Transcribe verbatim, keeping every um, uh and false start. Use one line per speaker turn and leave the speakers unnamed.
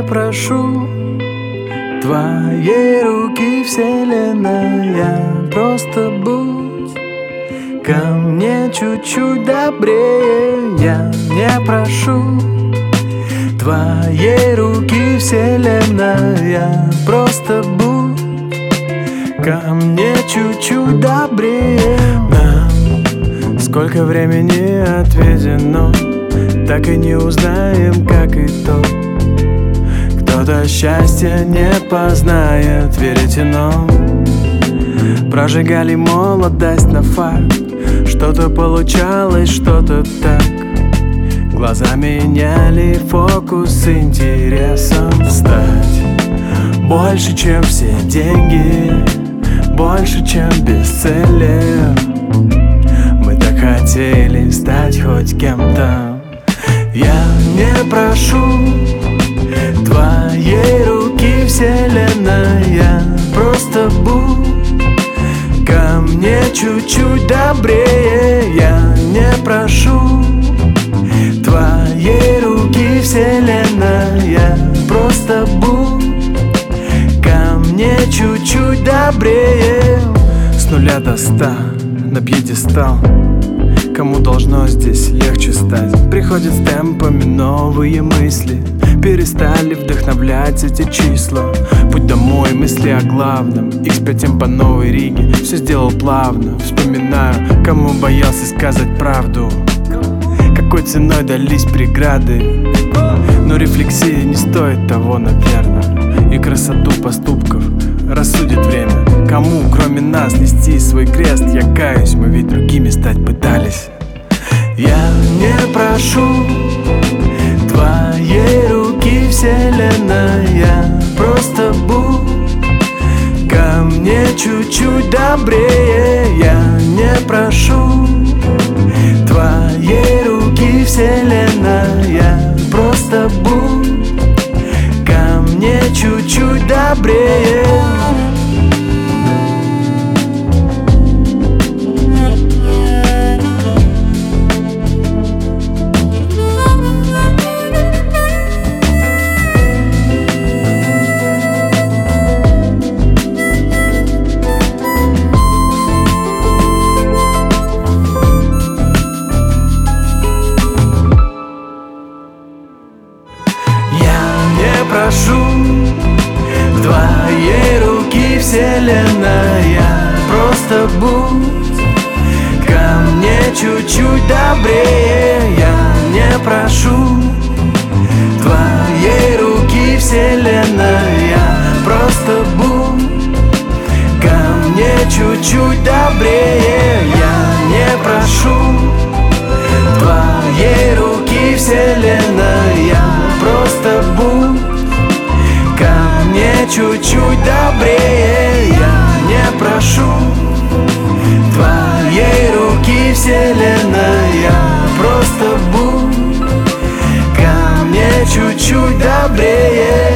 прошу твоей руки, вселенная. Просто будь ко мне чуть-чуть добрее. Я не прошу твоей руки, вселенная. Просто будь ко мне чуть-чуть добрее. Нам сколько времени отведено, так и не узнаем, как итог. Кто-то счастья не познает, верите, но прожигали молодость на фарт. Что-то получалось, что-то так. Глаза меняли фокус с интересом. Стать больше, чем все деньги, больше, чем бестселлер. Мы так хотели стать хоть кем-то. Я не прошу твоей руки, вселенная. Просто будь ко мне чуть-чуть добрее. Я не прошу твоей руки, вселенная. Просто будь ко мне чуть-чуть добрее. С нуля до ста на пьедестал. Кому должно здесь легче стать? Приходят с темпами новые мысли. Перестали вдохновлять эти числа. Путь домой, мысли о главном. икс пять эм по Новой Риге. Все сделал плавно. Вспоминаю, кому боялся сказать правду, какой ценой дались преграды. Но рефлексия не стоит того, наверное. И красоту поступков рассудит время. Кому, кроме нас, нести свой крест? Я каюсь, мы ведь другими стать пытались. Я не прошу твоей руки, вселенная. Просто будь ко мне чуть-чуть добрее. Я не прошу твоей руки, вселенная. Просто будь ко мне чуть-чуть добрее. Прошу твоей руки, вселенная. Просто будь ко мне чуть-чуть добрее. Я не прошу твоей руки, вселенная. Просто будь ко мне чуть-чуть добрее. Я не прошу твоей руки, вселенная. Просто будь ко мне чуть-чуть добрее. Я не прошу твоей руки, вселенная. Просто будь ко мне чуть-чуть добрее.